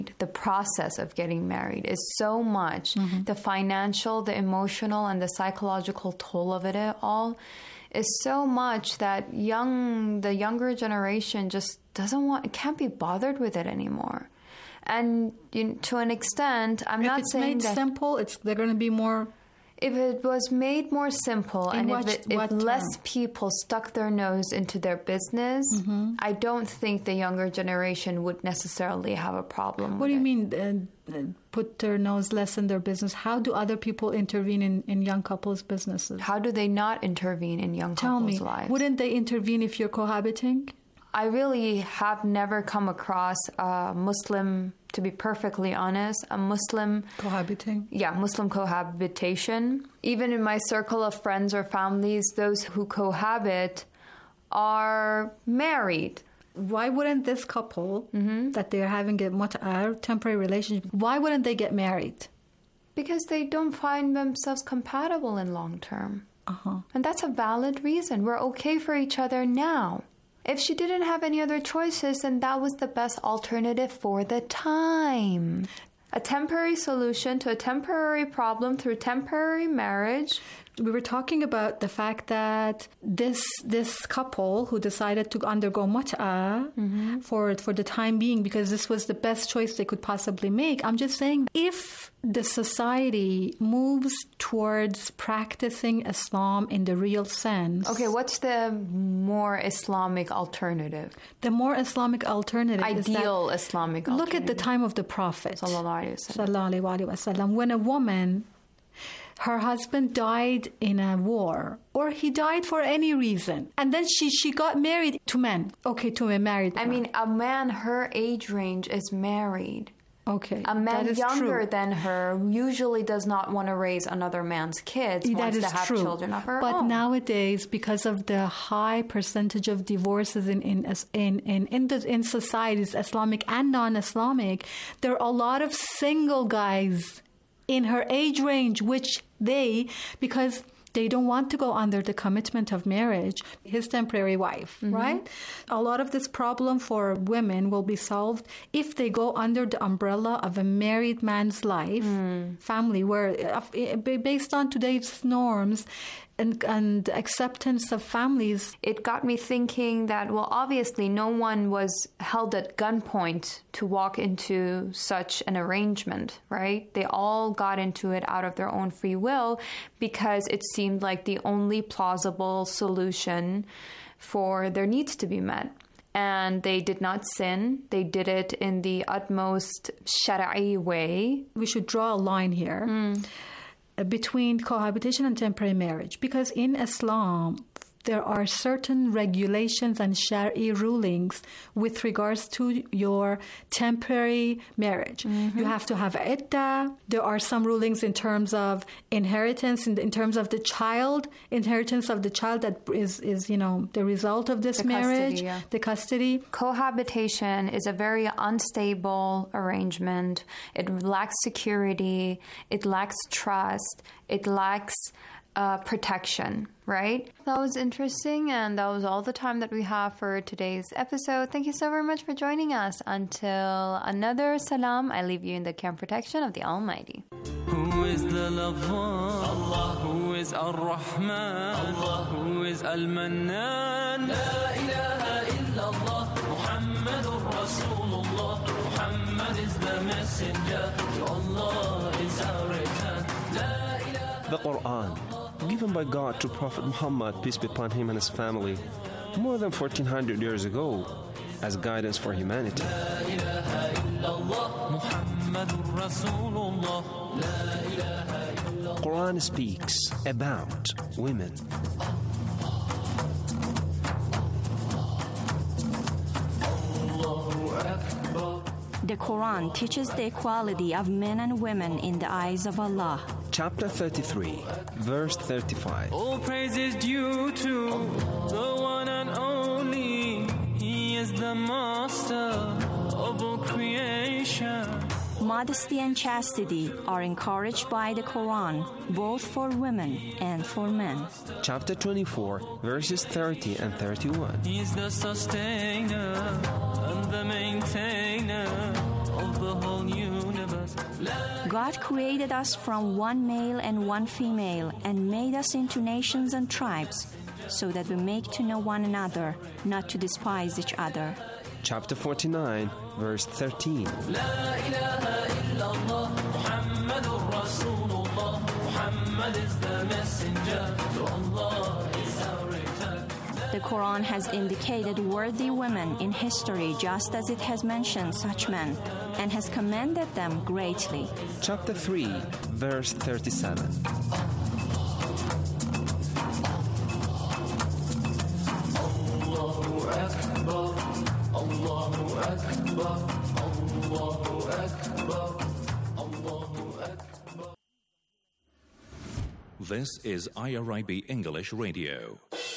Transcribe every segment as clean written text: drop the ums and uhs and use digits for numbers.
The process of getting married is so much. The financial, the emotional, and the psychological toll of it all is so much that the younger generation just can't be bothered with it anymore. And to an extent, I'm not saying that... If it's made simple, they're going to be more... If it was made more simple and if less people stuck their nose into their business, I don't think the younger generation would necessarily have a problem with it. What do you mean, put their nose less in their business? How do other people intervene in young couples' businesses? How do they not intervene in young couples' lives? Wouldn't they intervene if you're cohabiting? I really have never come across a Muslim, to be perfectly honest, a Muslim... Cohabiting? Yeah, Muslim cohabitation. Even in my circle of friends or families, those who cohabit are married. Why wouldn't this couple that they're having a temporary relationship, why wouldn't they get married? Because they don't find themselves compatible in long term. And that's a valid reason. We're okay for each other now. If she didn't have any other choices, then that was the best alternative for the time. A temporary solution to a temporary problem through temporary marriage. We were talking about the fact that this couple who decided to undergo mut'a for the time being, because this was the best choice they could possibly make. I'm just saying, if the society moves towards practicing Islam in the real sense... Okay, what's the more Islamic alternative? The more Islamic alternative Ideal Islamic alternative. Look at the time of the Prophet. Sallallahu Alaihi Wasallam. When a woman... her husband died in a war, or he died for any reason, and then she got married to men. Okay, to a married man. I mean, a man her age range is married. Okay, a man younger than her usually does not want to raise another man's kids. Wants to have children of her own. But nowadays, because of the high percentage of divorces in societies, Islamic and non-Islamic, there are a lot of single guys in her age range, because they don't want to go under the commitment of marriage, his temporary wife, right? A lot of this problem for women will be solved if they go under the umbrella of a married man's life, family, where based on today's norms and acceptance of families. It got me thinking that, well, obviously no one was held at gunpoint to walk into such an arrangement, right? They all got into it out of their own free will because it seemed like the only plausible solution for their needs to be met. And they did not sin. They did it in the utmost shari'i way. We should draw a line here. Between cohabitation and temporary marriage, because in Islam there are certain regulations and shari'i rulings with regards to your temporary marriage. You have to have iddah. There are some rulings in terms of inheritance, in terms of the child, inheritance of the child that is the result of this marriage, the custody. Cohabitation is a very unstable arrangement. It lacks security. It lacks trust. It lacks protection, right? That was interesting, and that was all the time that we have for today's episode. Thank you so very much for joining us. Until another salam, I leave you in the care and protection of the Almighty. Who is the lover? Allah. Who is Ar-Rahman? Allah. Who is Al-Mannan? La ilaha illallah. Muhammadur Rasulullah. Muhammad is the messenger. To Allah is our return. The Quran, given by God to Prophet Muhammad, peace be upon him and his family, more than 1400 years ago, as guidance for humanity. Quran speaks about women. The Quran teaches the equality of men and women in the eyes of Allah. Chapter 33, verse 35. All praise is due to the one and only. He is the master of all creation. Modesty and chastity are encouraged by the Quran, both for women and for men. Chapter 24, verses 30 and 31. He is the sustainer and the maintainer of the whole whole universe. God created us from one male and one female and made us into nations and tribes so that we make to know one another, not to despise each other. Chapter 49, verse 13. لا إله إلا الله محمد رسول الله. Muhammad is the messenger to Allah is our return. The Quran has indicated worthy women in history just as it has mentioned such men and has commended them greatly. Chapter 3, verse 37. Allahu Akbar, Allahu Akbar, Allahu Akbar, Allahu Akbar. This is IRIB English Radio.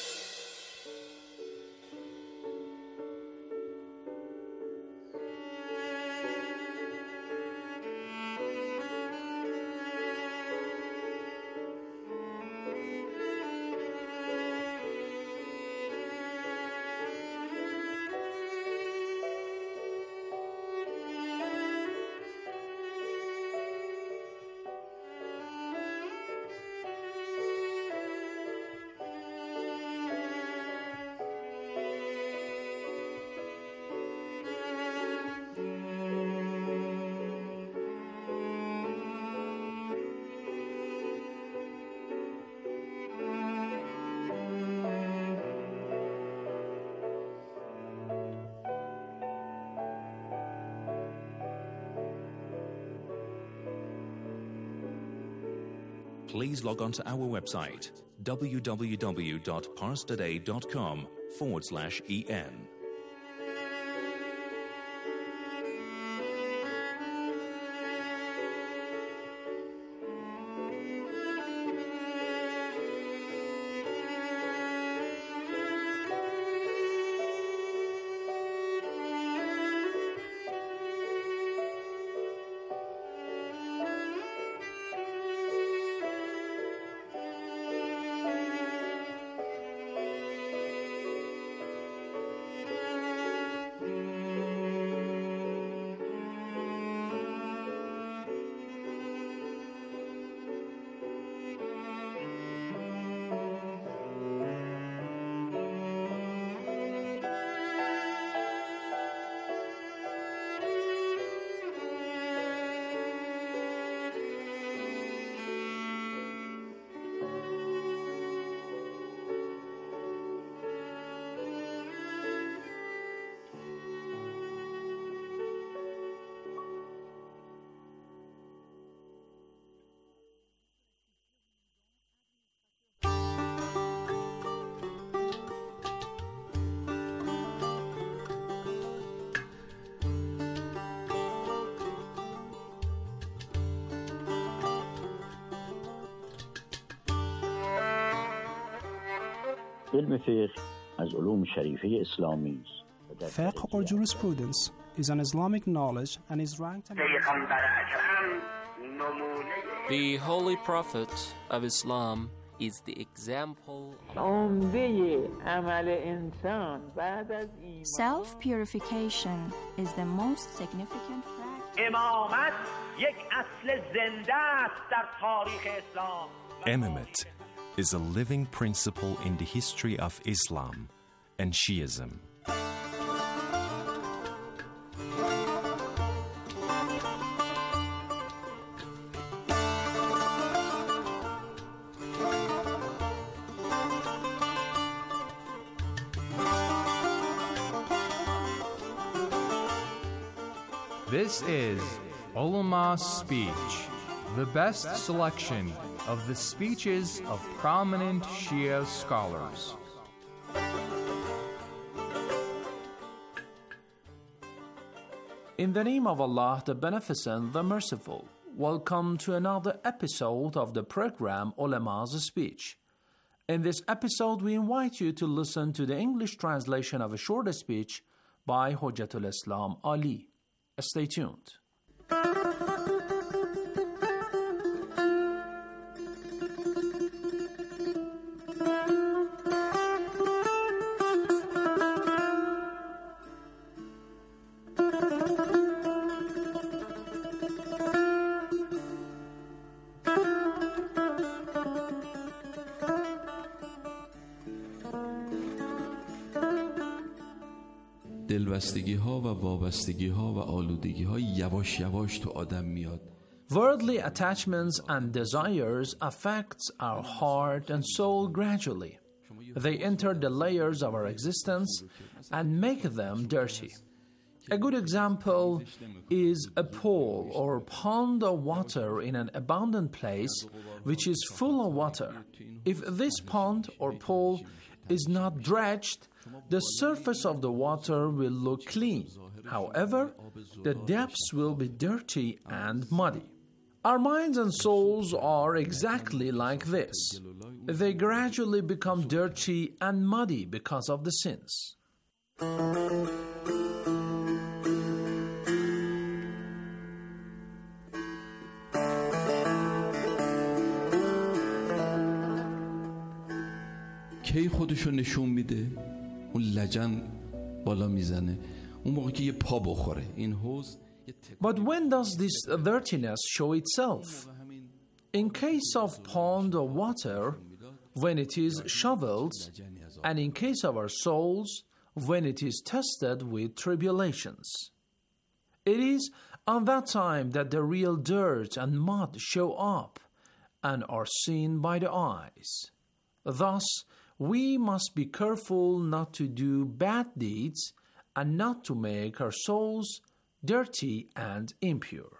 Please log on to our website www.parstoday.com/en. علم فقه از علوم شریفه اسلامی است. Fiqh or jurisprudence is an Islamic knowledge and is ranked The Holy Prophet of Islam is the example Self-purification is the most significant practice. Imamate is a living principle in the history of Islam and Shiism. This is Ulama Speech, the best selection of the speeches of prominent Shia scholars. In the name of Allah, the Beneficent, the Merciful, welcome to another episode of the program Ulama's Speech. In this episode, we invite you to listen to the English translation of a short speech by Hujjatul Islam Ali. Stay tuned. دلبستگی ها و وابستگی ها و آلودگی ها یواش یواش تو آدم میاد. Worldly attachments and desires affect our heart and soul gradually. They enter the layers of our existence and make them dirty. A good example is a pool or pond of water in an abundant place which is full of water. If this pond or pool is not dredged, the surface of the water will look clean. However, the depths will be dirty and muddy. Our minds and souls are exactly like this. They gradually become dirty and muddy because of the sins. کی خودشو نشون میده؟ اون لجن بالا میزنه. اون موقع که یه پا بخوره. این حوض. But when does this dirtiness show itself? In case of pond or water, when it is shoveled, and in case of our souls, when it is tested with tribulations. It is on that time that the real dirt and mud show up and are seen by the eyes. Thus, we must be careful not to do bad deeds and not to make our souls dirty and impure.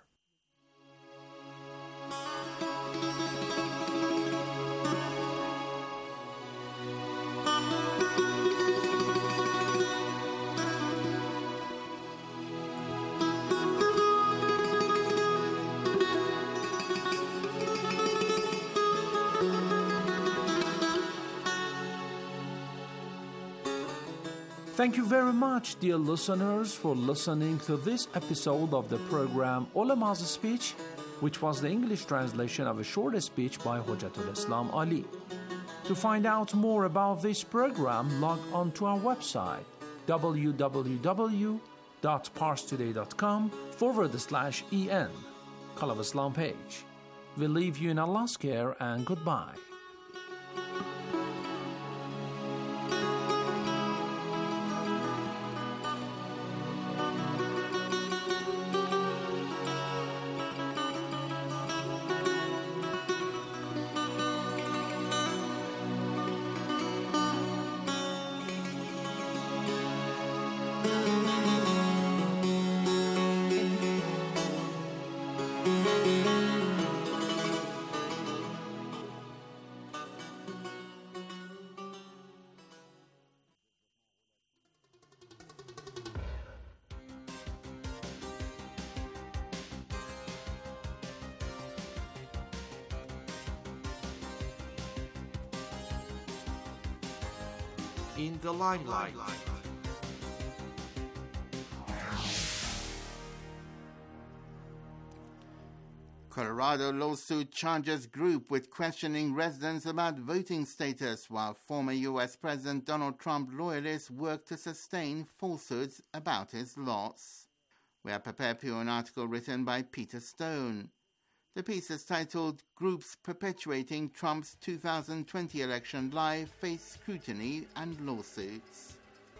Thank you very much, dear listeners, for listening to this episode of the program Ulama's Speech, which was the English translation of a short speech by Hujjatul Islam Ali. To find out more about this program, log on to our website www.parstoday.com/en, Call of Islam page. We leave you in Allah's care and goodbye. In the limelight. Colorado lawsuit charges group with questioning residents about voting status, while former U.S. President Donald Trump loyalists work to sustain falsehoods about his loss. We are prepared for an article written by Peter Stone. The piece is titled, Groups Perpetuating Trump's 2020 Election Lie Face Scrutiny and Lawsuits.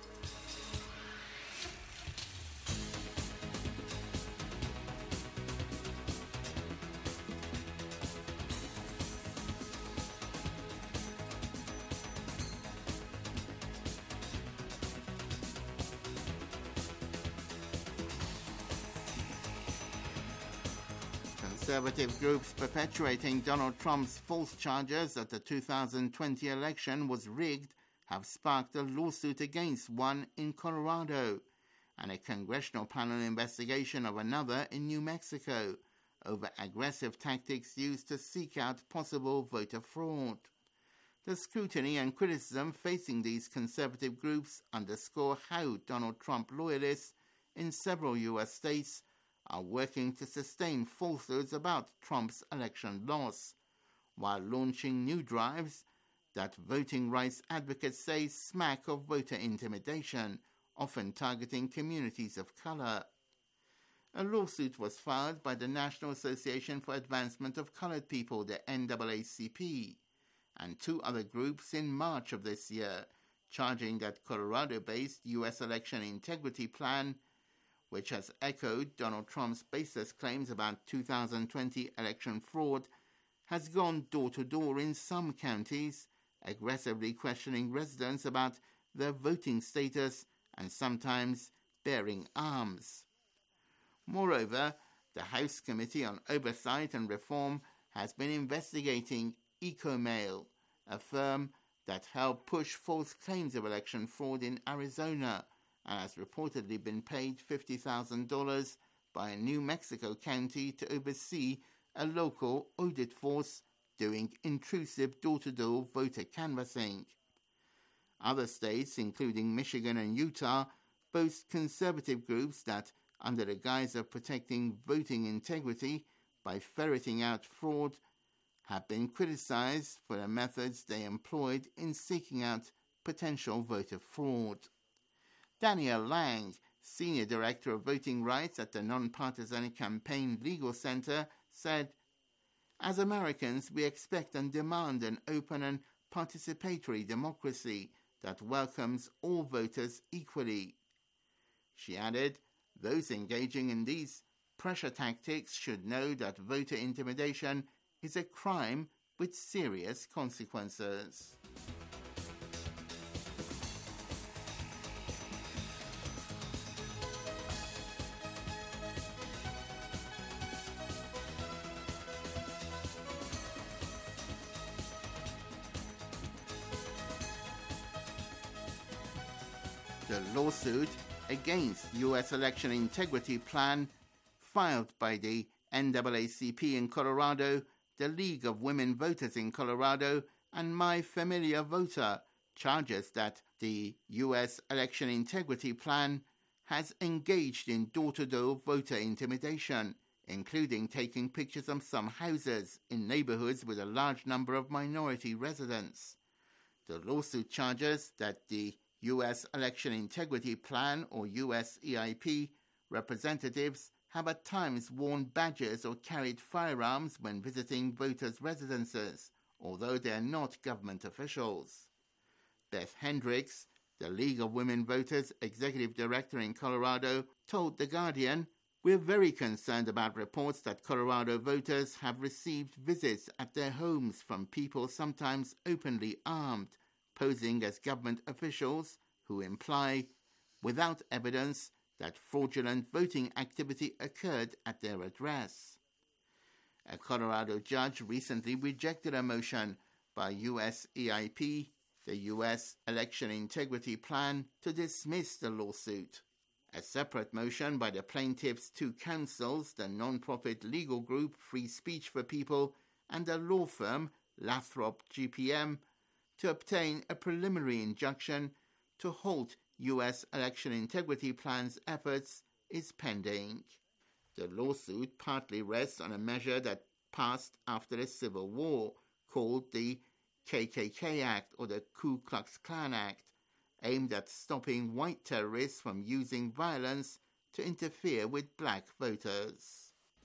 Conservative groups perpetuating Donald Trump's false charges that the 2020 election was rigged have sparked a lawsuit against one in Colorado and a congressional panel investigation of another in New Mexico over aggressive tactics used to seek out possible voter fraud. The scrutiny and criticism facing these conservative groups underscore how Donald Trump loyalists in several U.S. states are working to sustain falsehoods about Trump's election loss, while launching new drives that voting rights advocates say smack of voter intimidation, often targeting communities of color. A lawsuit was filed by the National Association for Advancement of Colored People, the NAACP, and two other groups in March of this year, charging that Colorado-based U.S. election integrity plan, which has echoed Donald Trump's baseless claims about 2020 election fraud, has gone door-to-door in some counties, aggressively questioning residents about their voting status and sometimes bearing arms. Moreover, the House Committee on Oversight and Reform has been investigating EcoMail, a firm that helped push false claims of election fraud in Arizona and has reportedly been paid $50,000 by a New Mexico county to oversee a local audit force doing intrusive door-to-door voter canvassing. Other states, including Michigan and Utah, boast conservative groups that, under the guise of protecting voting integrity by ferreting out fraud, have been criticized for the methods they employed in seeking out potential voter fraud. Daniel Lang, Senior Director of Voting Rights at the Nonpartisan Campaign Legal Center, said, "As Americans, we expect and demand an open and participatory democracy that welcomes all voters equally." She added, "Those engaging in these pressure tactics should know that voter intimidation is a crime with serious consequences." The lawsuit against U.S. election integrity plan filed by the NAACP in Colorado, the League of Women Voters in Colorado, and My Familiar Voter charges that the U.S. election integrity plan has engaged in door-to-door voter intimidation, including taking pictures of some houses in neighborhoods with a large number of minority residents. The lawsuit charges that the U.S. Election Integrity Plan, or USEIP, representatives have at times worn badges or carried firearms when visiting voters' residences, although they are not government officials. Beth Hendricks, the League of Women Voters Executive Director in Colorado, told The Guardian, "We're very concerned about reports that Colorado voters have received visits at their homes from people sometimes openly armed, posing as government officials who imply, without evidence, that fraudulent voting activity occurred at their address." A Colorado judge recently rejected a motion by USEIP, the U.S. Election Integrity Plan, to dismiss the lawsuit. A separate motion by the plaintiffs' two counsels, the non-profit legal group Free Speech for People and the law firm Lathrop GPM, to obtain a preliminary injunction to halt U.S. election integrity plan's efforts, is pending. The lawsuit partly rests on a measure that passed after the Civil War, called the KKK Act, or the Ku Klux Klan Act, aimed at stopping white terrorists from using violence to interfere with black voters.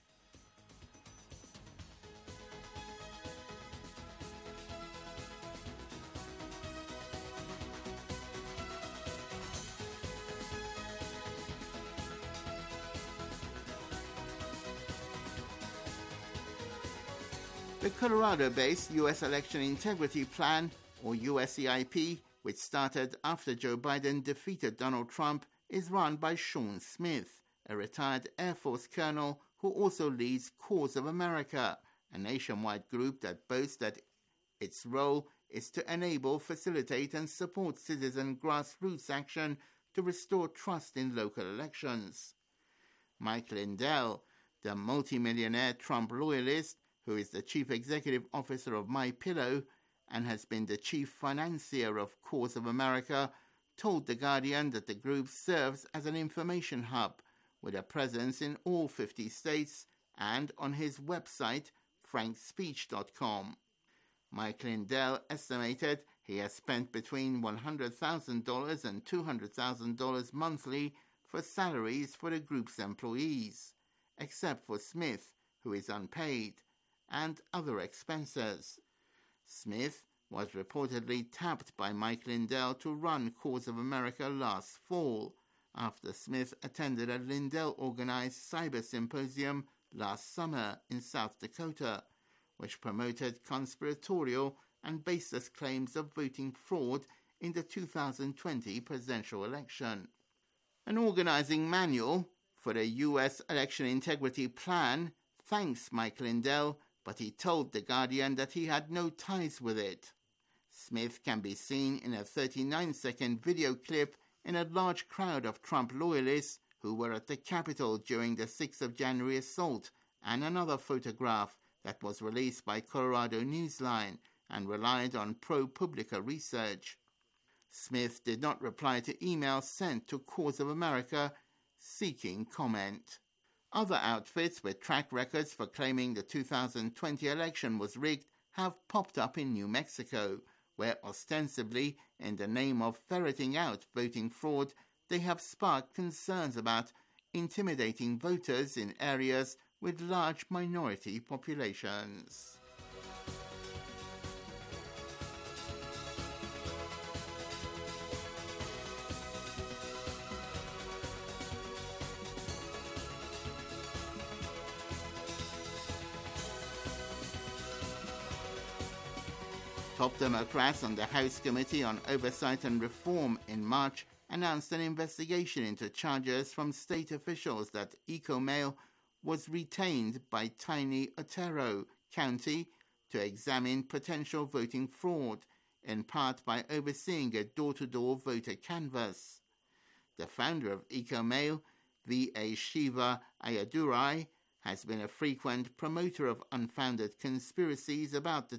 The Colorado-based U.S. Election Integrity Plan, or USEIP, which started after Joe Biden defeated Donald Trump, is run by Sean Smith, a retired Air Force colonel who also leads Cause of America, a nationwide group that boasts that its role is to enable, facilitate, and support citizen grassroots action to restore trust in local elections. Mike Lindell, the multimillionaire Trump loyalist, who is the chief executive officer of MyPillow and has been the chief financier of Cause of America, told The Guardian that the group serves as an information hub with a presence in all 50 states and on his website, frankspeech.com. Mike Lindell estimated he has spent between $100,000 and $200,000 monthly for salaries for the group's employees, except for Smith, who is unpaid, and other expenses. Smith, was reportedly tapped by Mike Lindell to run Cause of America last fall, after Smith attended a Lindell-organized cyber symposium last summer in South Dakota, which promoted conspiratorial and baseless claims of voting fraud in the 2020 presidential election. An organizing manual for the U.S. election integrity plan thanks Mike Lindell, but he told The Guardian that he had no ties with it. Smith can be seen in a 39-second video clip in a large crowd of Trump loyalists who were at the Capitol during the 6th of January assault, and another photograph that was released by Colorado Newsline and relied on ProPublica research. Smith did not reply to emails sent to Cause of America seeking comment. Other outfits with track records for claiming the 2020 election was rigged have popped up in New Mexico, where ostensibly, in the name of ferreting out voting fraud, they have sparked concerns about intimidating voters in areas with large minority populations. Top Democrats on the House Committee on Oversight and Reform in March announced an investigation into charges from state officials that EcoMail was retained by tiny Otero County to examine potential voting fraud, in part by overseeing a door-to-door voter canvass. The founder of EcoMail, V.A. Shiva Ayadurai, has been a frequent promoter of unfounded conspiracies about the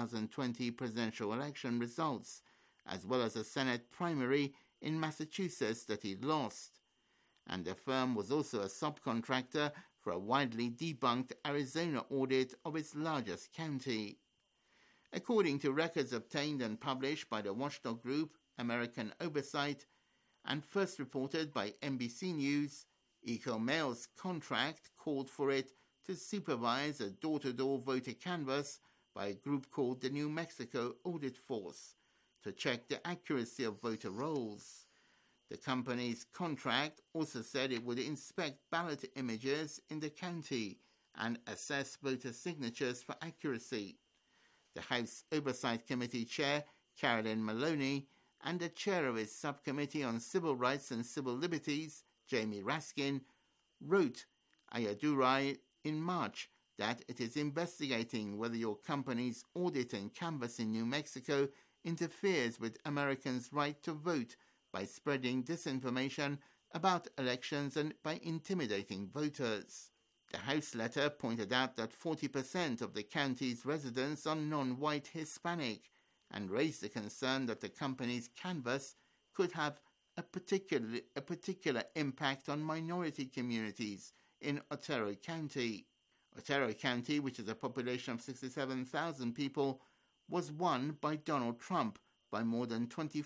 2020 presidential election results, as well as a Senate primary in Massachusetts that he lost. And the firm was also a subcontractor for a widely debunked Arizona audit of its largest county. According to records obtained and published by the watchdog group American Oversight and first reported by NBC News, EcoMail's contract called for it to supervise a door-to-door voter canvass by a group called the New Mexico Audit Force to check the accuracy of voter rolls. The company's contract also said it would inspect ballot images in the county and assess voter signatures for accuracy. The House Oversight Committee Chair, Carolyn Maloney, and the chair of its Subcommittee on Civil Rights and Civil Liberties, Jamie Raskin, wrote Ayadurai in March that it is investigating whether your company's audit and canvass in New Mexico interferes with Americans' right to vote by spreading disinformation about elections and by intimidating voters. The House letter pointed out that 40% of the county's residents are non-white Hispanic and raised the concern that the company's canvass could have a particular impact on minority communities in Otero County. Otero County, which has a population of 67,000 people, was won by Donald Trump by more than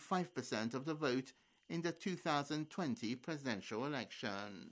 25% of the vote in the 2020 presidential election.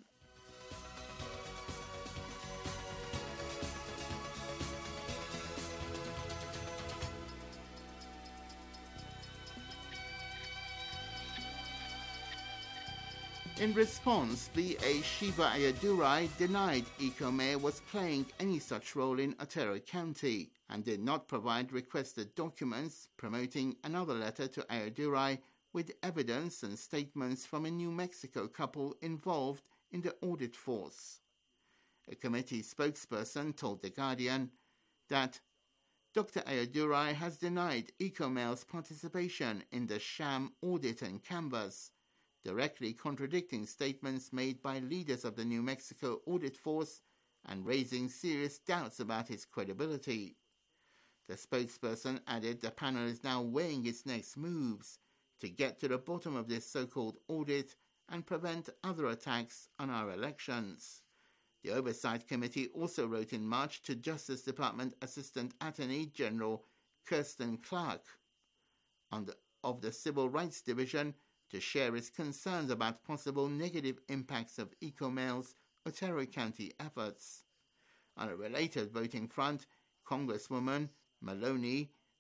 In response, V.A. Shiva Ayadurai denied EcoMail was playing any such role in Otero County and did not provide requested documents promoting another letter to Ayadurai with evidence and statements from a New Mexico couple involved in the audit force. A committee spokesperson told The Guardian that Dr. Ayadurai has denied EcoMail's participation in the sham audit and canvass, directly contradicting statements made by leaders of the New Mexico audit force and raising serious doubts about his credibility. The spokesperson added the panel is now weighing its next moves to get to the bottom of this so-called audit and prevent other attacks on our elections. The Oversight Committee also wrote in March to Justice Department Assistant Attorney General Kirsten Clark of the Civil Rights Division to share its concerns about possible negative impacts of EcoMail's Otero County efforts. On a related voting front, Congresswoman Maloney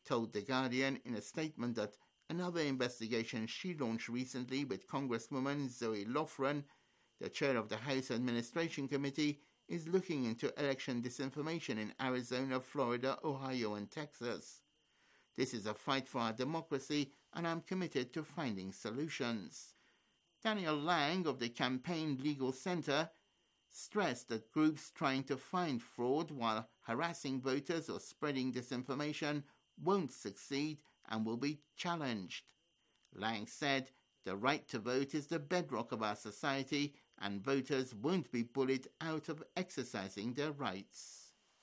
told The Guardian in a statement that another investigation she launched recently with Congresswoman Zoe Lofgren, the chair of the House Administration Committee, is looking into election disinformation in Arizona, Florida, Ohio, and Texas. This is a fight for our democracy, and I'm committed to finding solutions. Daniel Lang of the Campaign Legal Center stressed that groups trying to find fraud while harassing voters or spreading disinformation won't succeed and will be challenged. Lang said, "The right to vote is the bedrock of our society, and voters won't be bullied out of exercising their rights."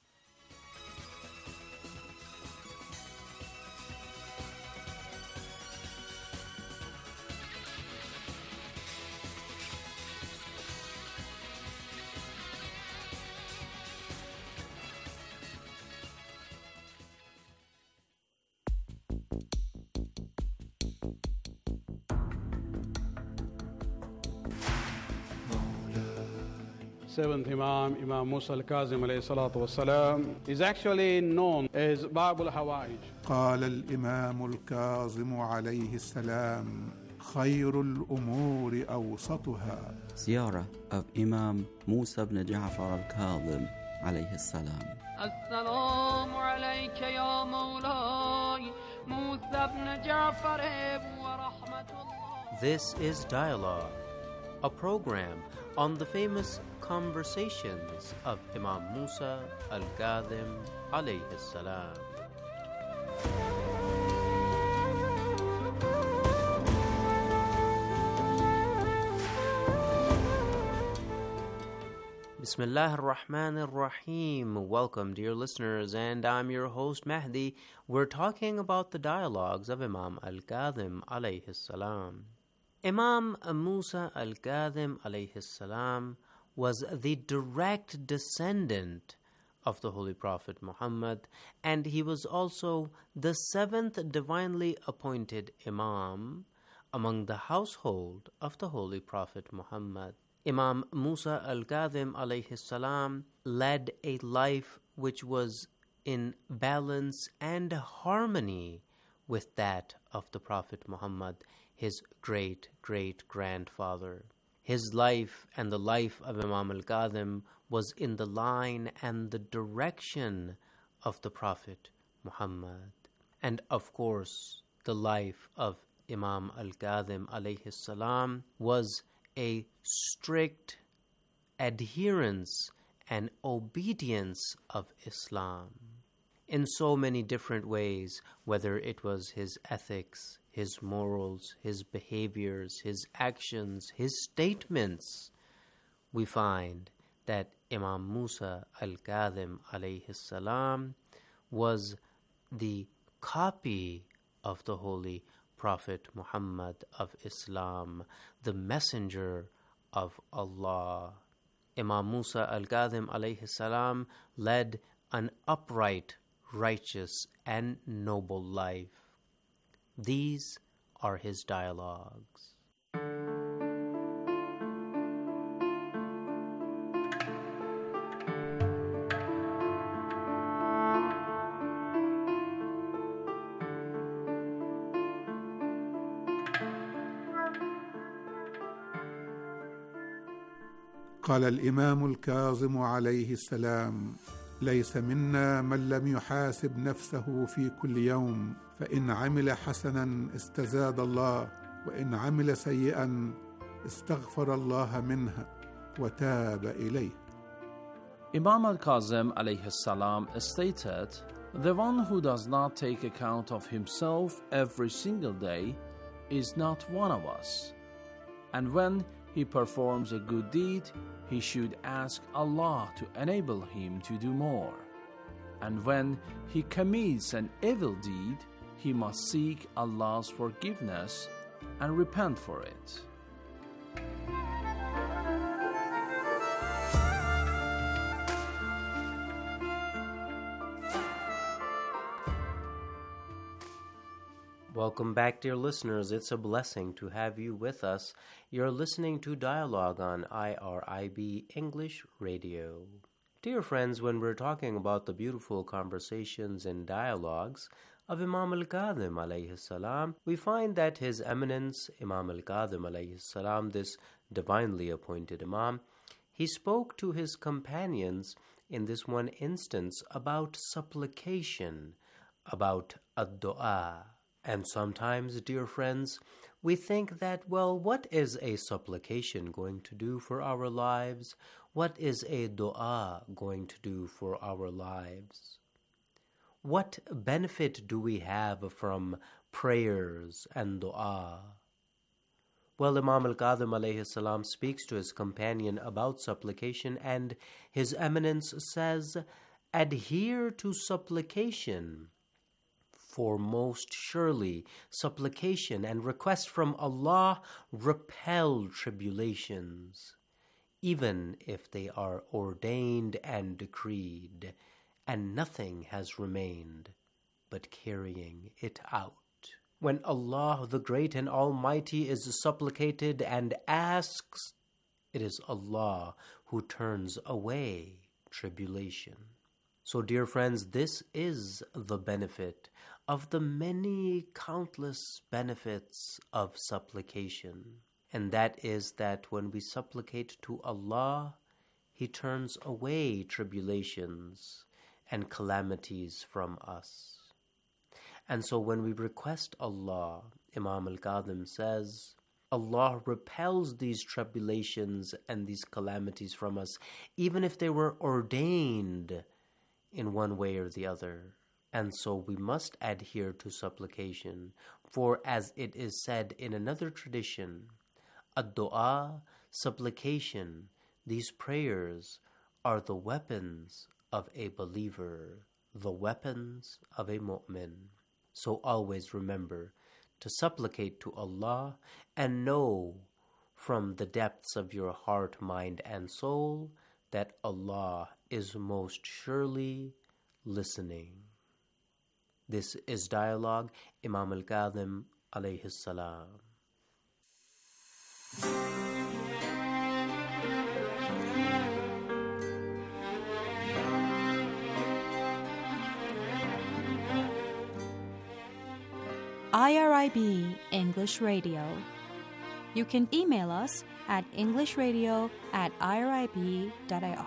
Seventh Imam, Imam Musa al-Kazim alayhi salatu wassalam, is actually known as Bab al-Hawaij. قال الإمام الكاظم عليه السلام خير الأمور أوسطها. Ziyarah of Imam Musa ibn Ja'far al-Kazim alayhi salam. Assalamu alayka ya Mawlai Musa ibn Ja'far wa rahmatullah. This is Dialogue, a program on the famous conversations of Imam Musa al-Kazim alayhi salam. Bismillah ar-Rahman ar-Rahim. Welcome, dear listeners, and I'm your host Mahdi. We're talking about the dialogues of Imam al-Kazim alayhi salam. Imam Musa al-Kazim alayhi salam was the direct descendant of the Holy Prophet Muhammad, and he was also the seventh divinely appointed Imam among the household of the Holy Prophet Muhammad. Imam Musa al-Kazim alayhi salam led a life which was in balance and harmony with that of the Prophet Muhammad, his great-great-grandfather. His life and the life of Imam al-Kazim was in the line and the direction of the Prophet Muhammad. And of course, the life of Imam al-Kazim alayhi salam was a strict adherence and obedience of Islam in so many different ways, whether it was his ethics, his morals, his behaviors, his actions, his statements. We find that Imam Musa al-Kazim alayhi salam was the copy of the Holy Prophet Muhammad of Islam, the messenger of Allah. Imam Musa al-Kazim alayhi salam led an upright, righteous, and noble life. These are his dialogues. قال الإمام الكاظم عليه السلام ليس منا من لم يحاسب نفسه في كل يوم، فإن عمل حسنا استزاد الله، وإن عمل سيئا استغفر الله منه وتاب إليه. Imam al-Kazim alayhi salam stated, "The one who does not take account of himself every single day is not one of us. And when he performs a good deed, he should ask Allah to enable him to do more. And when he commits an evil deed, he must seek Allah's forgiveness and repent for it." Welcome back, dear listeners. It's a blessing to have you with us. You're listening to Dialogue on IRIB English Radio. Dear friends, when we're talking about the beautiful conversations and dialogues of Imam al-Kadhim alayhi salam, we find that His Eminence Imam al-Kadhim alayhi salam, this divinely appointed Imam, he spoke to his companions in this one instance about supplication, about ad-du'a. And sometimes, dear friends, we think that, well, what is a supplication going to do for our lives? What is a dua going to do for our lives? What benefit do we have from prayers and dua? Well, Imam al-Kadhim alayhi salam speaks to his companion about supplication, and His Eminence says, adhere to supplication, for most surely supplication and request from Allah repel tribulations, even if they are ordained and decreed, and nothing has remained but carrying it out. When Allah the Great and Almighty is supplicated and asks, it is Allah who turns away tribulation. So, dear friends, this is the benefit of the many countless benefits of supplication. And that is that when we supplicate to Allah, He turns away tribulations and calamities from us. And so when we request Allah, Imam al-Kadhim says, Allah repels these tribulations and these calamities from us, even if they were ordained in one way or the other. And so we must adhere to supplication, for as it is said in another tradition, ad-du'a, supplication, these prayers are the weapons of a believer, the weapons of a mu'min. So always remember to supplicate to Allah and know from the depths of your heart, mind, and soul that Allah is most surely listening. This is Dialogue, Imam al-Kadhim alayhi salam. IRIB English Radio. You can email us at englishradio@irib.ir.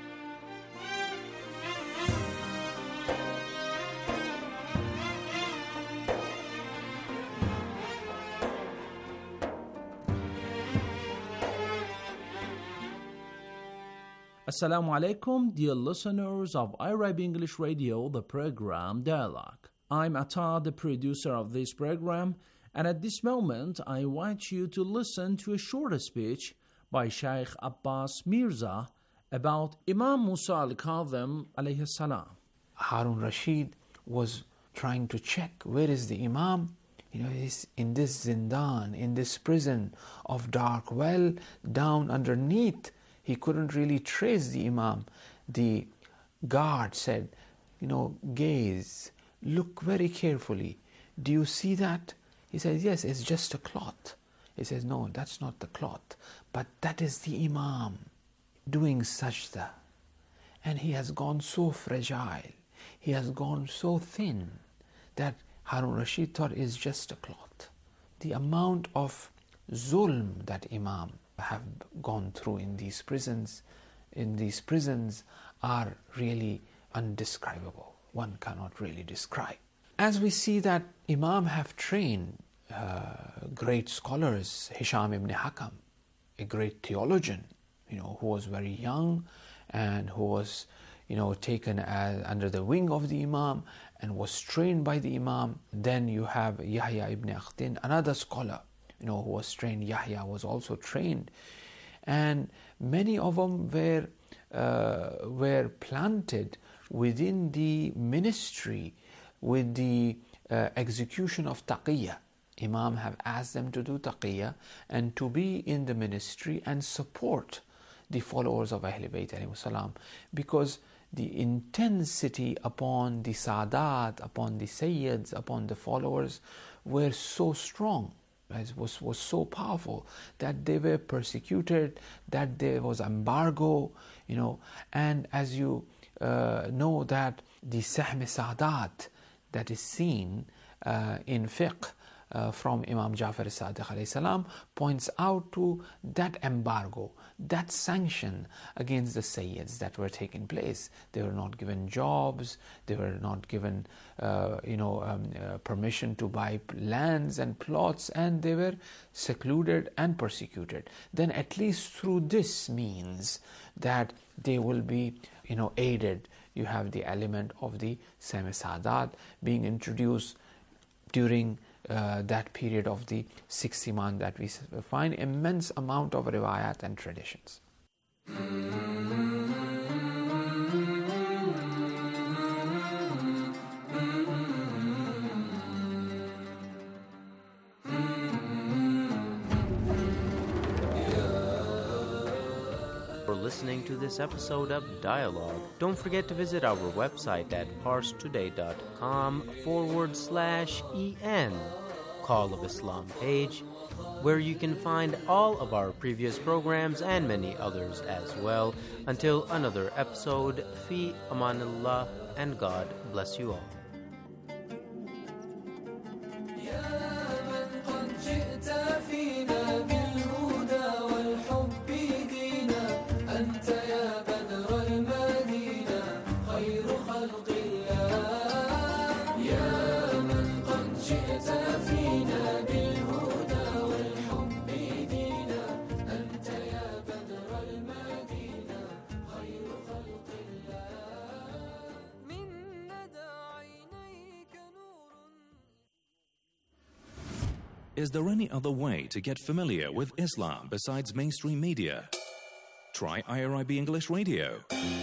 Assalamu alaikum, dear listeners of IRIB English Radio, the program Dialogue. I'm Atta, the producer of this program, and at this moment I invite you to listen to a short speech by Sheikh Abbas Mirza about Imam Musa al-Kadhim alayhi salam. Harun Rashid was trying to check where is the Imam. He's in this zindan, in this prison of dark well, down underneath. He couldn't really trace the Imam. The guard said, gaze, look very carefully. Do you see that? He says, yes, it's just a cloth. He says, no, that's not the cloth, but that is the Imam doing sajda. And he has gone so fragile, he has gone so thin that Harun Rashid thought it's just a cloth. The amount of zulm that Imam have gone through in these prisons are really undescribable. One cannot really describe. As we see that Imam have trained great scholars, Hisham ibn Hakam, a great theologian, who was very young and who was, taken under the wing of the Imam and was trained by the Imam. Then you have Yahya ibn Akhtin, another scholar, who was trained. Yahya was also trained, and many of them were planted within the ministry with the execution of taqiyya. Imam have asked them to do taqiyya and to be in the ministry and support the followers of Ahlul Bayt alayhi salam, because the intensity upon the Sadat, upon the Sayyids, upon the followers were so strong, was so powerful, that they were persecuted, that there was embargo, and as you know that the Sahm Sadat, that is seen in fiqh from Imam Jafar as-Sadiq alayhi salam points out to that embargo, that sanction against the Sayyids that were taking place. They were not given jobs, they were not given permission to buy lands and plots, and they were secluded and persecuted. Then at least through this means that they will be aided. You have the element of the Sam-e-Sadat being introduced during that period of the 60 months that we find immense amount of riwayat and traditions. For listening to this episode of Dialogue, don't forget to visit our website at parstoday.com/en, Call of Islam page, where you can find all of our previous programs and many others as well. Until another episode, fi amanillah, and God bless you all. Is there any other way to get familiar with Islam besides mainstream media? Try IRIB English Radio.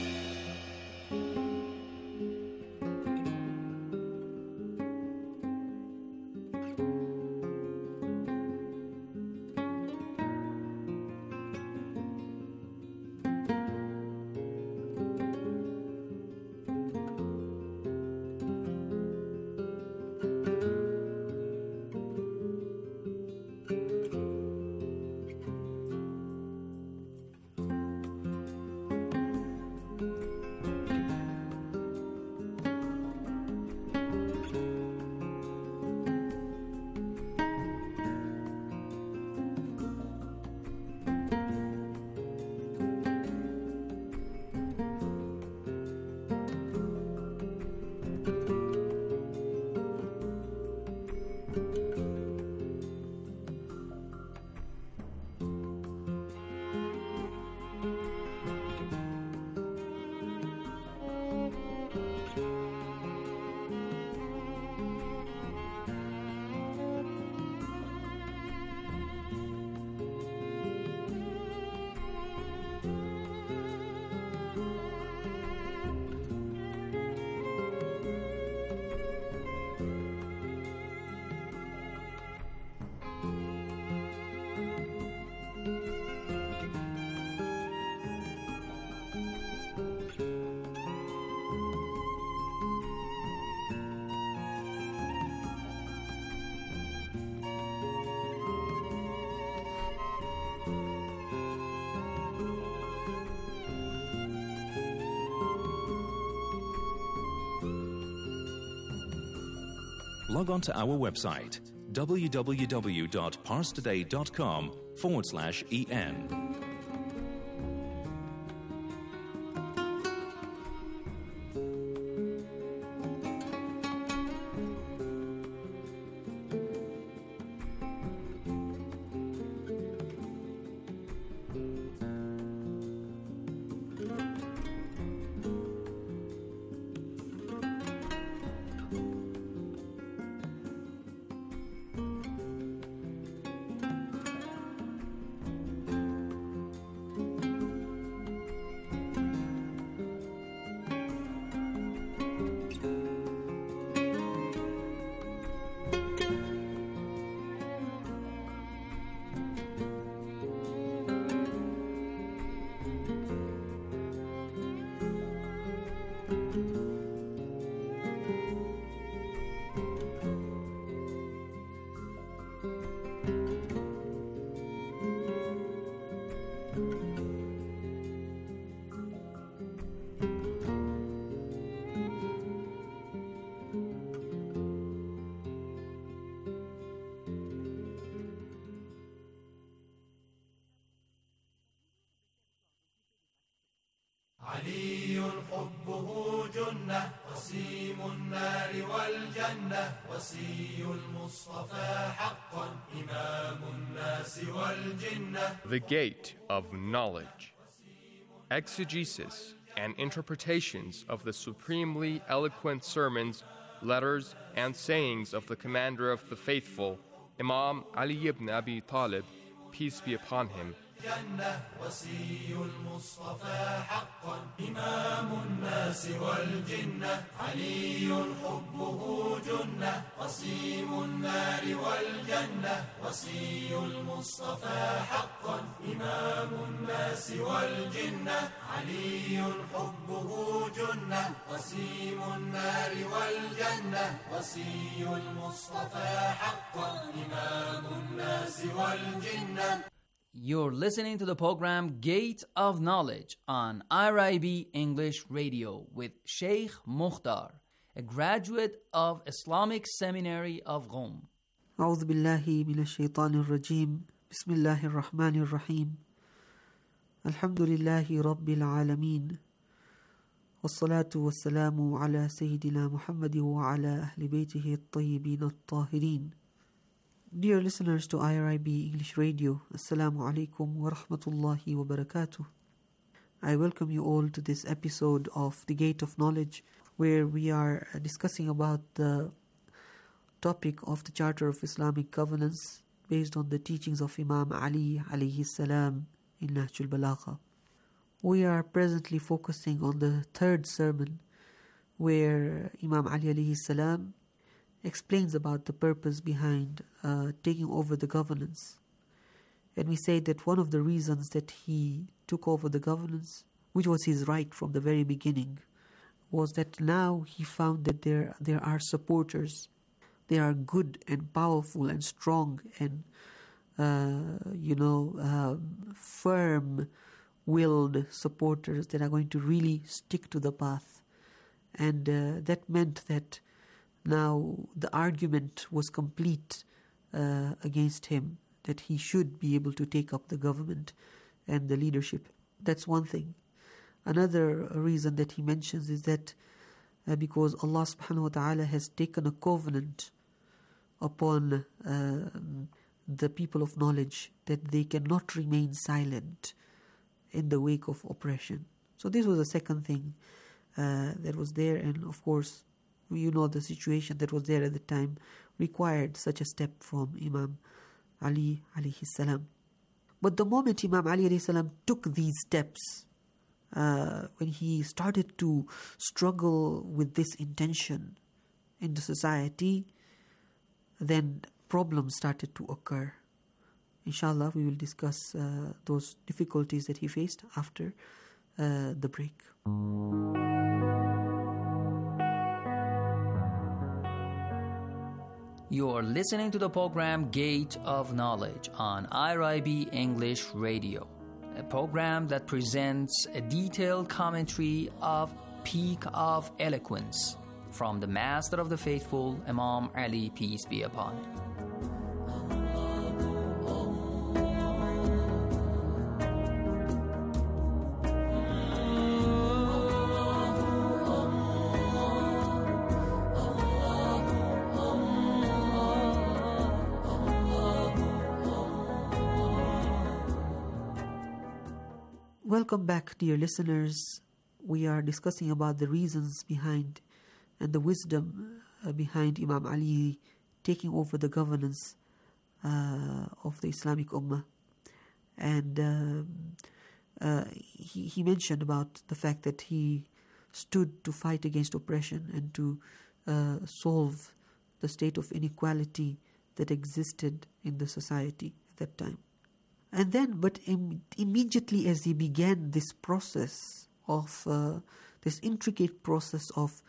Log on to our website www.parstoday.com/en. الجنة وصي المصطفى حقا إمام الناس والجنة. The Gate of Knowledge. Exegesis and interpretations of the supremely eloquent sermons, letters, and sayings of the Commander of the Faithful, Imam Ali ibn Abi Talib, peace be upon him. جنة وصي المصطفى حقا إمام الناس والجنة علي حبه جنة قسيم النار والجنة وصي المصطفى حقا إمام الناس والجنة علي حبه جنة قسيم النار والجنة وصي المصطفى حقا إمام الناس والجنة. You're listening to the program Gate of Knowledge on IRIB English Radio with Sheikh Mukhtar, a graduate of Islamic Seminary of Qom. أعوذ بالله من الشيطان الرجيم بسم الله الرحمن الرحيم الحمد لله رب العالمين والصلاة والسلام على سيدنا محمد وعلى أهل بيته الطيبين الطاهرين. Dear listeners to IRIB English Radio, Assalamu alaikum wa rahmatullahi wa barakatuh. I welcome you all to this episode of The Gate of Knowledge, where we are discussing about the topic of the Charter of Islamic Governance based on the teachings of Imam Ali alayhi salam in Nahjul Balagha. We are presently focusing on the third sermon, where Imam Ali alayhi salam explains about the purpose behind taking over the governance. And we say that one of the reasons that he took over the governance, which was his right from the very beginning, was that now he found that there are supporters. They are good and powerful and strong and firm-willed supporters that are going to really stick to the path. And that meant that now the argument was complete against him, that he should be able to take up the government and the leadership. That's one thing. Another reason that he mentions is that because Allah subhanahu wa ta'ala has taken a covenant upon the people of knowledge that they cannot remain silent in the wake of oppression. So this was the second thing that was there, and of course you know the situation that was there at the time required such a step from Imam Ali alayhi salam. But the moment Imam Ali alayhi salam took these steps, when he started to struggle with this intention in the society, then problems started to occur. Inshallah, we will discuss those difficulties that he faced after the break. You're listening to the program Gate of Knowledge on IRIB English Radio, a program that presents a detailed commentary of Peak of Eloquence from the Master of the Faithful, Imam Ali, peace be upon him. Welcome back, dear listeners. We are discussing about the reasons behind and the wisdom behind Imam Ali taking over the governance of the Islamic Ummah. And he mentioned about the fact that he stood to fight against oppression and to solve the state of inequality that existed in the society at that time. And then, but immediately as he began this process of, this intricate process of,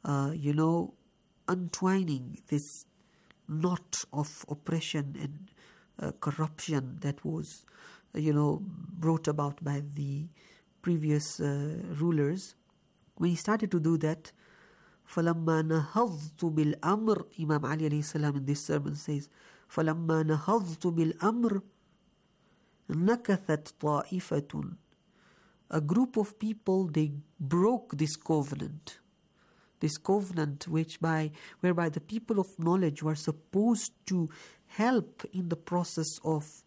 untwining this knot of oppression and corruption that was, brought about by the previous rulers, when he started to do that, فَلَمَّا نَهَضْتُ بِالْأَمْرِ, Imam Ali alayhi salam in this sermon says, فَلَمَّا نَهَضْتُ بِالْأَمْرِ نَكَثَتْ طَائِفَةٌ. A group of people, they broke this covenant. this covenant whereby the people of knowledge were supposed to help in the process of,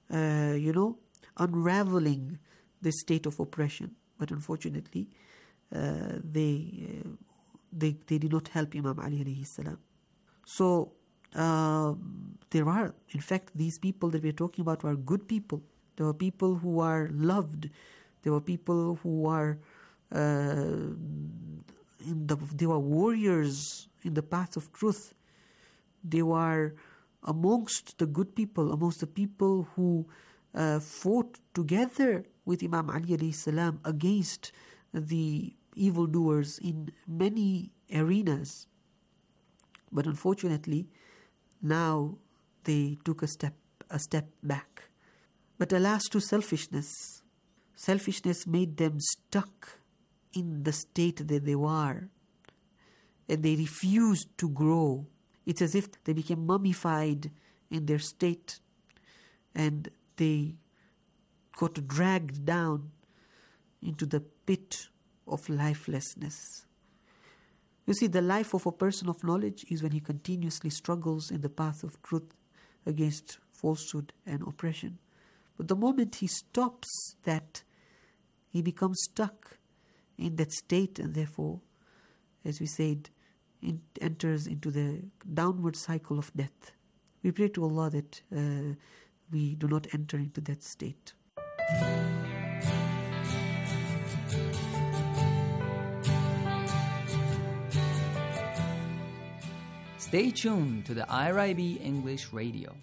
unraveling this state of oppression. But unfortunately, they did not help Imam Ali alayhi salam. So there are, in fact, these people that we're talking about were good people. There were people who are loved. There were people who are they were warriors in the path of truth. They were amongst the good people, amongst the people who fought together with Imam Ali alayhi salam against the evildoers in many arenas. But unfortunately, now they took a step back. But alas to selfishness. Selfishness made them stuck in the state that they were, and they refused to grow. It's as if they became mummified in their state, and they got dragged down into the pit of lifelessness. You see, the life of a person of knowledge is when he continuously struggles in the path of truth against falsehood and oppression. But the moment he stops that, he becomes stuck in that state, and therefore, as we said, it enters into the downward cycle of death. We pray to Allah that we do not enter into that state. Stay tuned to the IRIB English Radio.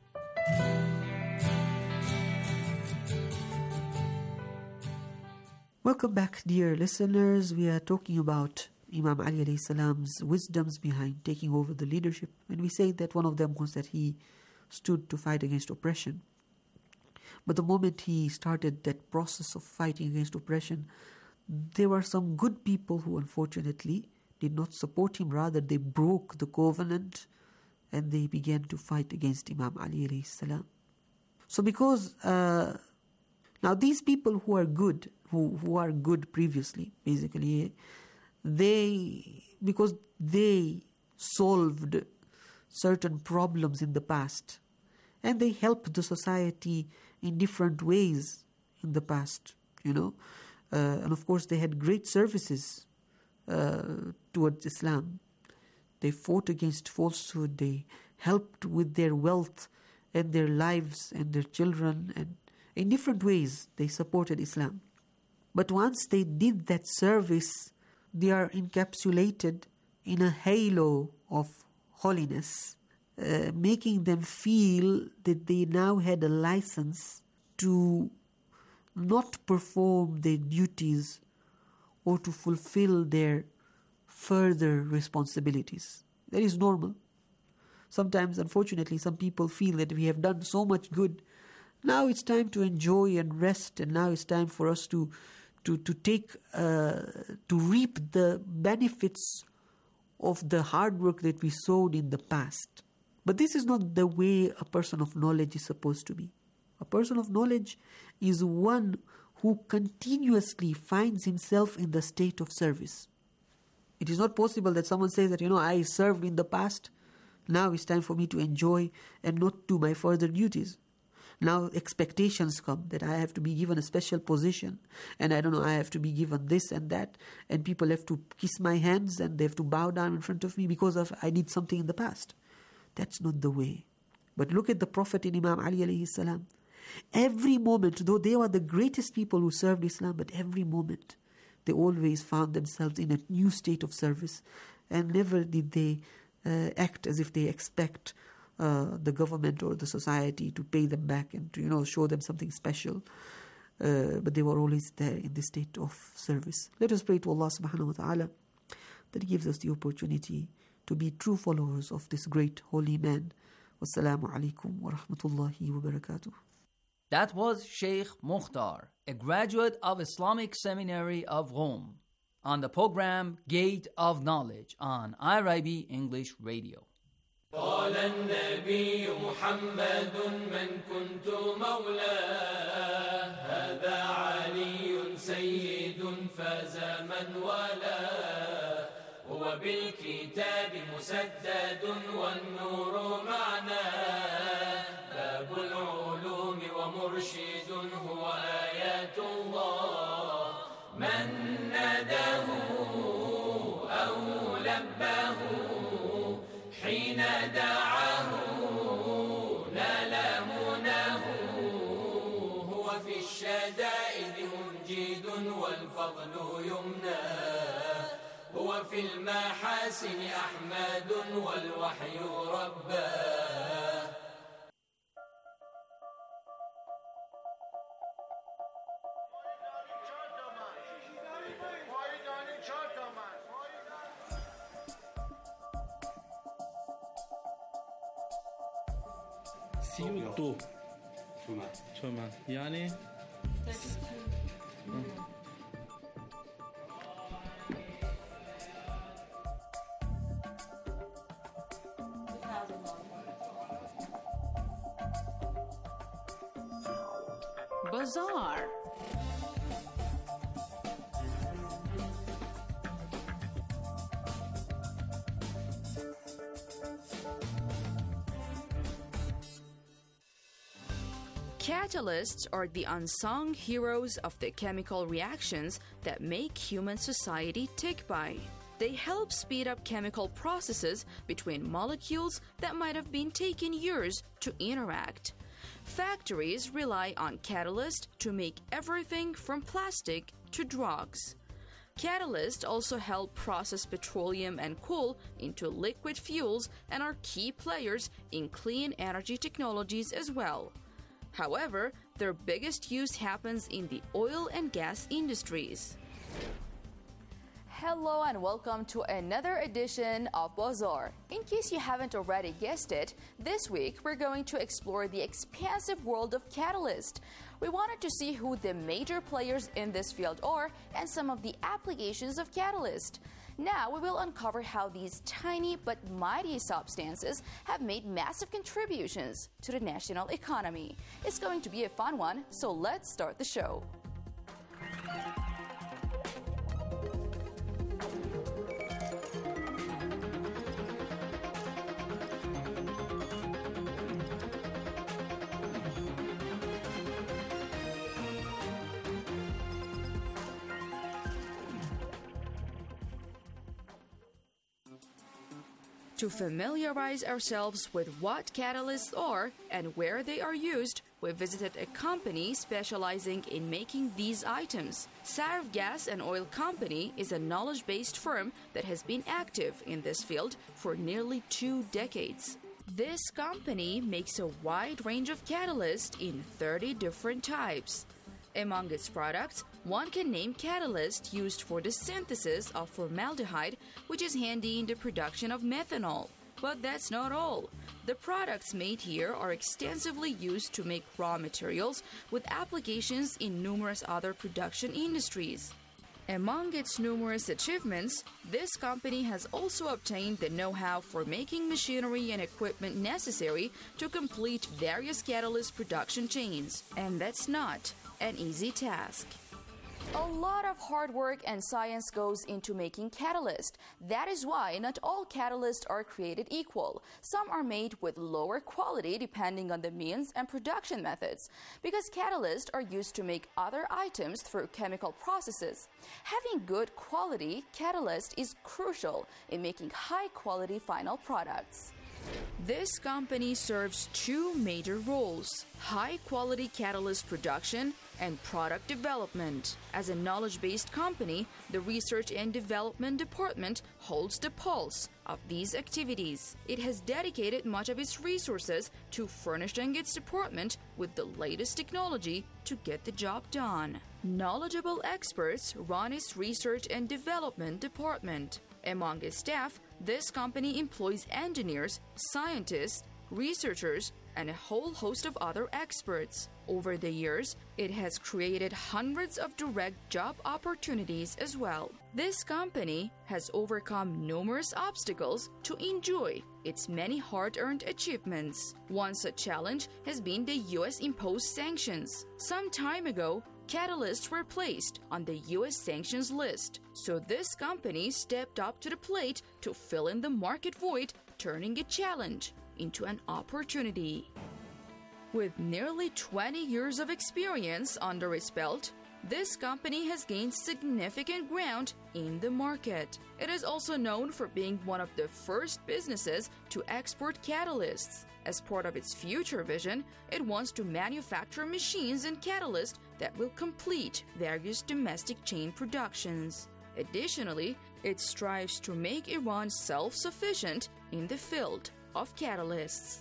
Welcome back, dear listeners. We are talking about Imam Ali alayhi salam's wisdoms behind taking over the leadership. And we say that one of them was that he stood to fight against oppression. But the moment he started that process of fighting against oppression, there were some good people who unfortunately did not support him. Rather, they broke the covenant and they began to fight against Imam Ali alayhi salam. So because now these people who are good, who are good previously, basically, because they solved certain problems in the past, and they helped the society in different ways in the past, and of course they had great services towards Islam. They fought against falsehood, they helped with their wealth and their lives and their children, and in different ways they supported Islam. But once they did that service, they are encapsulated in a halo of holiness, making them feel that they now had a license to not perform their duties or to fulfill their further responsibilities. That is normal. Sometimes, unfortunately, some people feel that we have done so much good. Now it's time to enjoy and rest, and now it's time for us to reap the benefits of the hard work that we sowed in the past. But this is not the way a person of knowledge is supposed to be. A person of knowledge is one who continuously finds himself in the state of service. It is not possible that someone says that, I served in the past, now it's time for me to enjoy and not do my further duties. Now expectations come that I have to be given a special position, and I have to be given this and that, and people have to kiss my hands and they have to bow down in front of me because I did something in the past. That's not the way. But look at the Prophet in Imam Ali alayhi salam. Every moment, though they were the greatest people who served Islam, but every moment they always found themselves in a new state of service, and never did they act as if they expect the government or the society to pay them back and to show them something special. But they were always there in the state of service. Let us pray to Allah subhanahu wa ta'ala that He gives us the opportunity to be true followers of this great holy man. Wassalamu alaikum wa rahmatullahi wa barakatuh. That was Sheikh Mukhtar, a graduate of Islamic Seminary of Rome, on the program Gate of Knowledge on IRIB English Radio. قال النبي محمد من كنت مولاه هذا علي سيد فاز من والاه هو وبالكتاب مسدد والنور معنا باب العلوم ومرشد هو آيات الله من ناداه أو لباه حين دعاه نال مناه هو في الشدائد منجد والفضل يمناه هو في المحاسن أحمد والوحي رباه $32 تومن یعنی Bazaar. Catalysts are the unsung heroes of the chemical reactions that make human society tick by. They help speed up chemical processes between molecules that might have been taken years to interact. Factories rely on catalysts to make everything from plastic to drugs. Catalysts also help process petroleum and coal into liquid fuels and are key players in clean energy technologies as well. However, their biggest use happens in the oil and gas industries. Hello and welcome to another edition of Bazaar. In case you haven't already guessed it, this week we're going to explore the expansive world of catalysts. We wanted to see who the major players in this field are and some of the applications of catalyst. Now we will uncover how these tiny but mighty substances have made massive contributions to the national economy. It's going to be a fun one, so let's start the show. To familiarize ourselves with what catalysts are and where they are used, we visited a company specializing in making these items. Sarv Gas and Oil Company is a knowledge-based firm that has been active in this field for nearly 2 decades. This company makes a wide range of catalysts in 30 different types. Among its products, one can name catalyst used for the synthesis of formaldehyde, which is handy in the production of methanol. But that's not all. The products made here are extensively used to make raw materials with applications in numerous other production industries. Among its numerous achievements, this company has also obtained the know-how for making machinery and equipment necessary to complete various catalyst production chains. And that's not an easy task. A lot of hard work and science goes into making catalyst. That is why not all catalysts are created equal. Some are made with lower quality depending on the means and production methods, because catalysts are used to make other items through chemical processes. Having good quality catalyst is crucial in making high quality final products. This company serves 2 major roles: high-quality catalyst production and product development. As a knowledge-based company, the Research and Development Department holds the pulse of these activities. It has dedicated much of its resources to furnishing its department with the latest technology to get the job done. Knowledgeable experts run its Research and Development Department. Among its staff, this company employs engineers, scientists, researchers, and a whole host of other experts. Over the years, it has created hundreds of direct job opportunities as well. This company has overcome numerous obstacles to enjoy its many hard-earned achievements. One such challenge has been the U.S. imposed sanctions. Some time ago, catalysts were placed on the U.S. sanctions list. So this company stepped up to the plate to fill in the market void, turning a challenge into an opportunity. With nearly 20 years of experience under its belt, this company has gained significant ground in the market. It is also known for being one of the first businesses to export catalysts. As part of its future vision, it wants to manufacture machines and catalysts that will complete various domestic chain productions. Additionally, it strives to make Iran self-sufficient in the field of catalysts.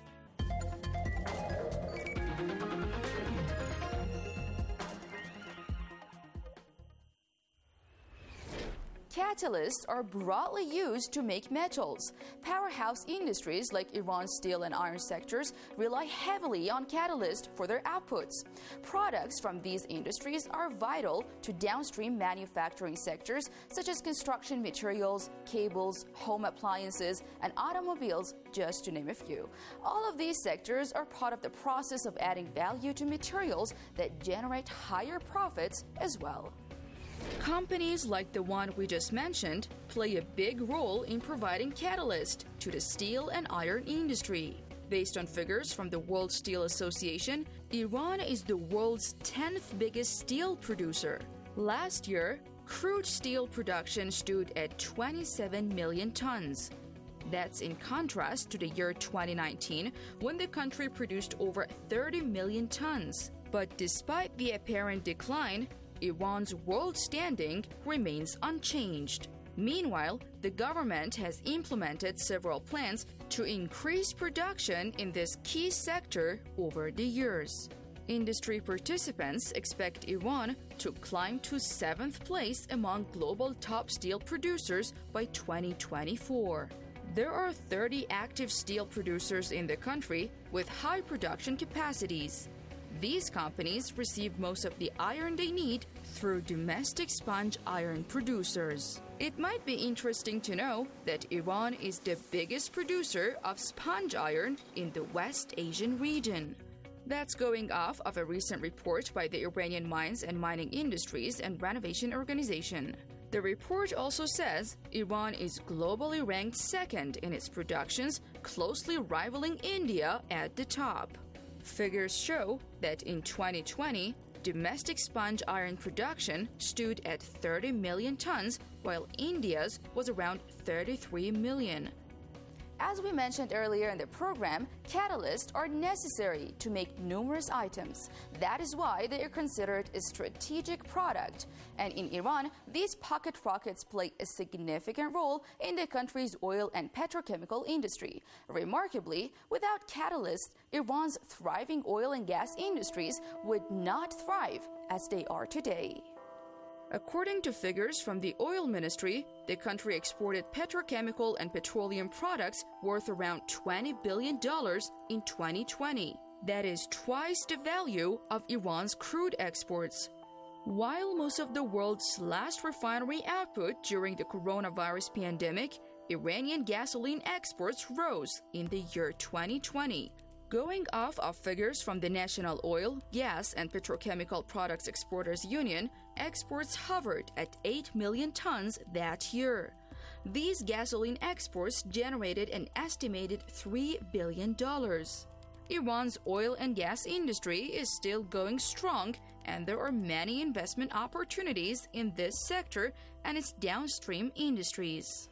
Catalysts are broadly used to make metals. Powerhouse industries like Iran's steel and iron sectors rely heavily on catalysts for their outputs. Products from these industries are vital to downstream manufacturing sectors such as construction materials, cables, home appliances, and automobiles, just to name a few. All of these sectors are part of the process of adding value to materials that generate higher profits as well. Companies like the one we just mentioned play a big role in providing catalyst to the steel and iron industry. Based on figures from the World Steel Association, Iran is the world's 10th biggest steel producer. Last year, crude steel production stood at 27 million tons. That's in contrast to the year 2019, when the country produced over 30 million tons. But despite the apparent decline, Iran's world standing remains unchanged. Meanwhile, the government has implemented several plans to increase production in this key sector over the years. Industry participants expect Iran to climb to 7th place among global top steel producers by 2024. There are 30 active steel producers in the country with high production capacities. These companies receive most of the iron they need through domestic sponge iron producers. It might be interesting to know that Iran is the biggest producer of sponge iron in the West Asian region. That's going off of a recent report by the Iranian Mines and Mining Industries and Renovation Organization. The report also says Iran is globally ranked second in its productions, closely rivaling India at the top. Figures show that in 2020, domestic sponge iron production stood at 30 million tons, while India's was around 33 million. As we mentioned earlier in the program, catalysts are necessary to make numerous items. That is why they are considered a strategic product. And in Iran, these pocket rockets play a significant role in the country's oil and petrochemical industry. Remarkably, without catalysts, Iran's thriving oil and gas industries would not thrive as they are today. According to figures from the oil ministry, the country exported petrochemical and petroleum products worth around $20 billion in 2020. That is twice the value of Iran's crude exports. While most of the world slashed refinery output during the coronavirus pandemic, Iranian gasoline exports rose in the year 2020. Going off of figures from the National Oil, Gas, and Petrochemical Products Exporters Union, exports hovered at 8 million tons that year. These gasoline exports generated an estimated $3 billion. Iran's oil and gas industry is still going strong, and there are many investment opportunities in this sector and its downstream industries.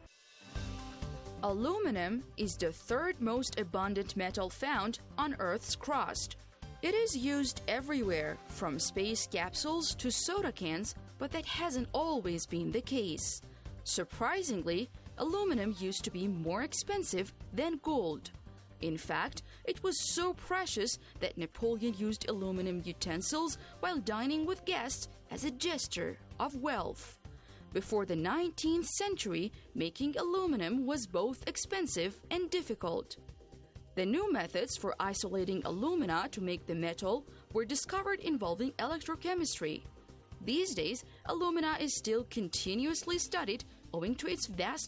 Aluminum is the third most abundant metal found on Earth's crust. It is used everywhere, from space capsules to soda cans, but that hasn't always been the case. Surprisingly, aluminum used to be more expensive than gold. In fact, it was so precious that Napoleon used aluminum utensils while dining with guests as a gesture of wealth. Before the 19th century, making aluminum was both expensive and difficult. The new methods for isolating alumina to make the metal were discovered involving electrochemistry. These days, alumina is still continuously studied owing to its vast